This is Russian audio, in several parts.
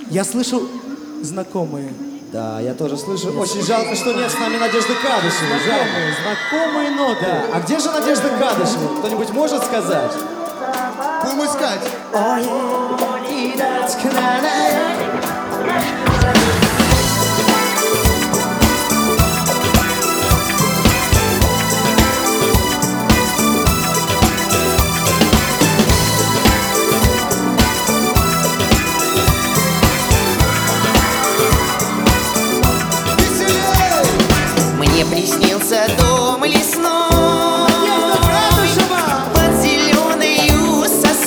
Я слышу знакомые. Да, я тоже слышу. Очень жалко, что нет с нами Надежды Кадышевой. Знакомые ноты. Да. А где же Надежда Кадышева? Кто-нибудь может сказать? Будем искать. Мне приснился дом лесной под зеленою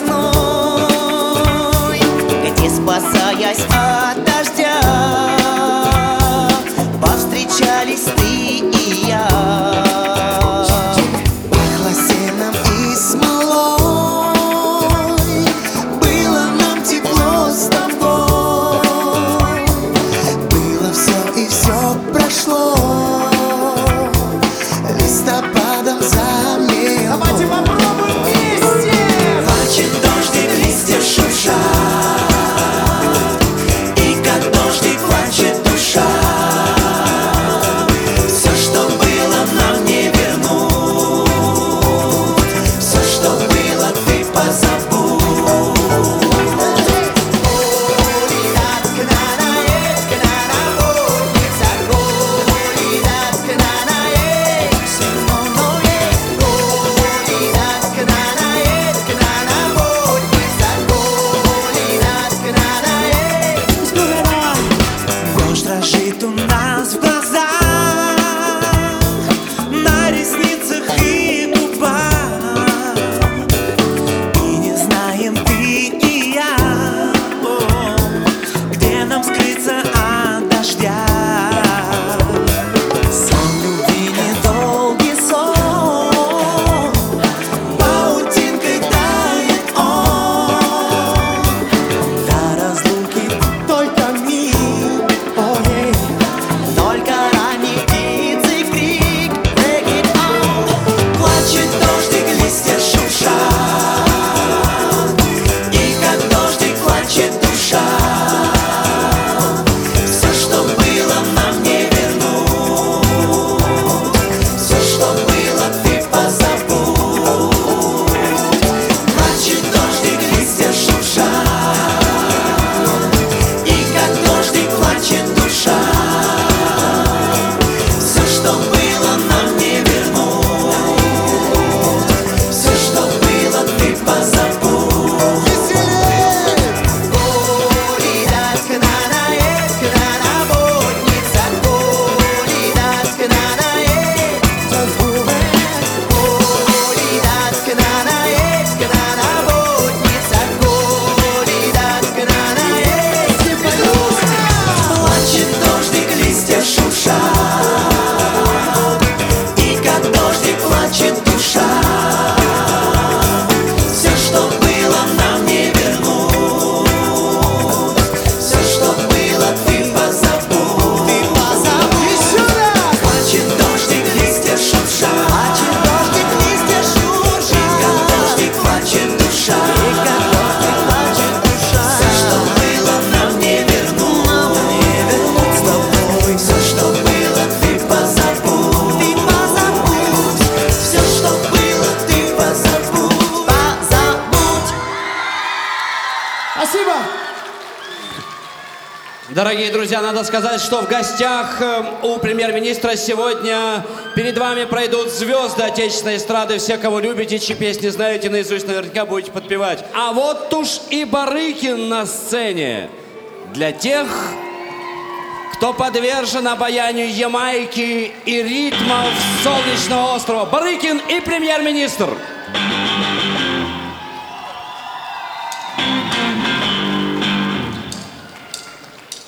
сосной, где, спасаясь от дождя, повстречались ты и я. Пахло сеном и смолой, было нам тепло с тобой, было все и все прошло. Листопадом замело. Давайте попробуем вместе! Плачет дождик, листья шуршат, и как дождик плачет душа. Все, что было, нам не вернуть. Все, что было, ты позабудь. Дождь дрожит у нас в глазах, на ресницах и губах, и не знаем ты и я, где нам скрыться от дождя. Сон любви недолгий сон, паутинкой тает он, до разлуки только миг. Только ранний птицы крик, break it all. Плачет дождик, листья шуршат, и как дождик плачет душа. Все, что было, нам не вернуть. Все, что было, ты позабудь. Плачет дождик, листья шуршат, и как дождик плачет душа. Все, что было, нам не вернуть. Все, что было, ты позабудь. Горидат кнанает, кнанаводница. Горидат кнанает, горидат кнанает, кнанаводница. Горидат кнанает. Плачет дождик, листья шуршат, и как дождик плачет душа. Все, что было, нам не вернуть. Все, что было, ты позабудь. Ты позабудь. Еще раз. Плачет дождик, листья шуршат, плачет дождик, листья шуршат, и как дождик плачет душа. И как дождик плачет душа. Все, что было, нам не вернуть. С тобой все, что было, ты позабудь. Ты позабудь. Все, что было, ты позабудь. Позабудь. Спасибо. Дорогие друзья, надо сказать, что в гостях у премьер-министра сегодня перед вами пройдут звезды отечественной эстрады. Все, кого любите, чьи песни знаете наизусть, наверняка будете подпевать. А вот уж и Барыкин на сцене. Для тех, кто подвержен обаянию Ямайки и ритмов Солнечного острова. Барыкин и премьер-министр.